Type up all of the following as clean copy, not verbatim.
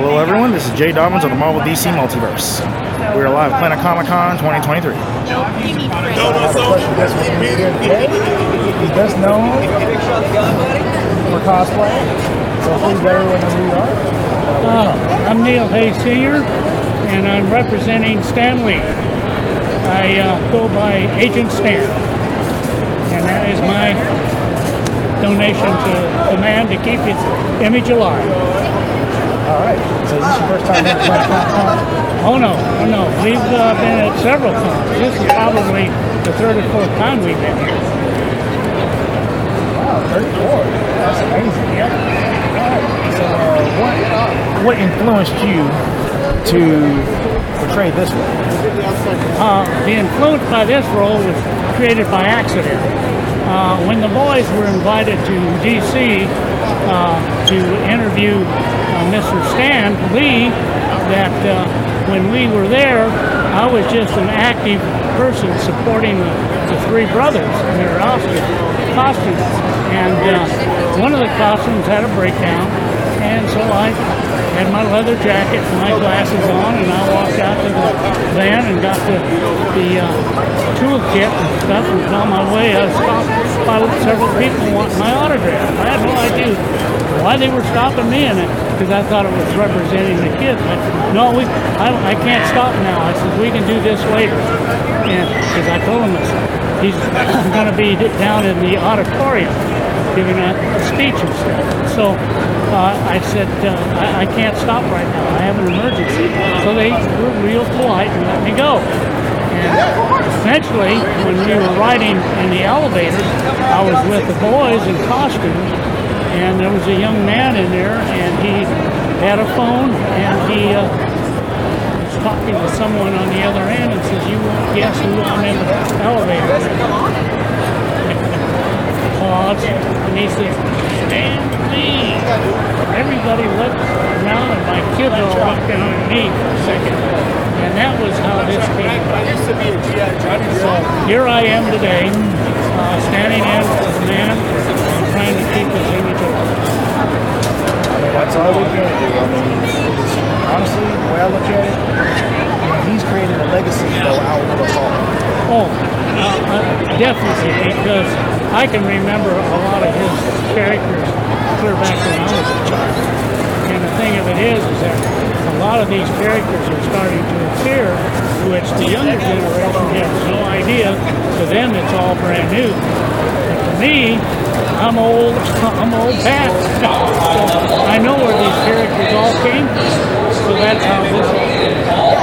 Hello everyone, this is Jay Dobbins of the Marvel DC Multiverse. We are live at Planet Comic Con 2023. I have a special guest with me here today. He's best known for cosplay, so please let everyone know who you are. I'm Neil Hayes Sr., and I'm representing Stan Lee. I go by Agent Stan, and that is my donation to the man to keep his image alive. All right, so is this your first time here at Planet Comic Con? Oh no. We've been at several cons. This is probably the third or fourth time we've been here. Wow, 34. That's amazing. Yep. All right, so what influenced you to portray this role? The influence by this role was created by accident. When the boys were invited to DC to interview Mr. Stan Lee, that when we were there, I was just an active person supporting the three brothers in their costumes. And one of the costumes had a breakdown, and so I had my leather jacket and my glasses on, and I walked out to the van and got the toolkit and stuff, and on my way I was stopped by several people wanting my autograph. I had no idea why they were stopping me, and because I thought it was representing the kids. But no, I can't stop now. I said, we can do this later. And because I told him he's going to be down in the auditorium giving a speech and stuff. So I said, I can't stop right now. I have an emergency. So they were real polite and let me go. And eventually, when we were riding in the elevator, I was with the boys in costumes, and there was a young man in there, and he had a phone, and he was talking to someone on the other end and says, "You won't guess who I'm in the elevator with." Pause, and he says, "Stan Lee." Everybody looked around, and my kids all walking underneath for a second. And that was how this came about. So here I am today, standing in as a man and trying to keep his image alive. I mean, that's all we can do. I mean, honestly, the way I look at it, he's created a legacy to go out with us all. Oh, definitely, because I can remember a lot of his characters clear back when I was a child. And the thing of it is that a lot of these characters are starting to appear, which the younger generation has no idea. To them, it's all brand new. But to me, I'm old hat. So I know where these characters all came from. So that's how this all came about.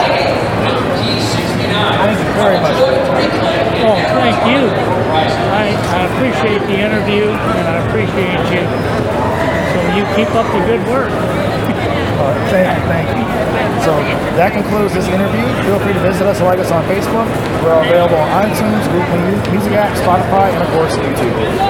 Thank you very much for your time. Oh, thank you. I appreciate the interview, and I appreciate you. So you keep up the good work. Thank you. So that concludes this interview. Feel free to visit us and like us on Facebook. We're available on iTunes, Google Music app, Spotify, and of course YouTube.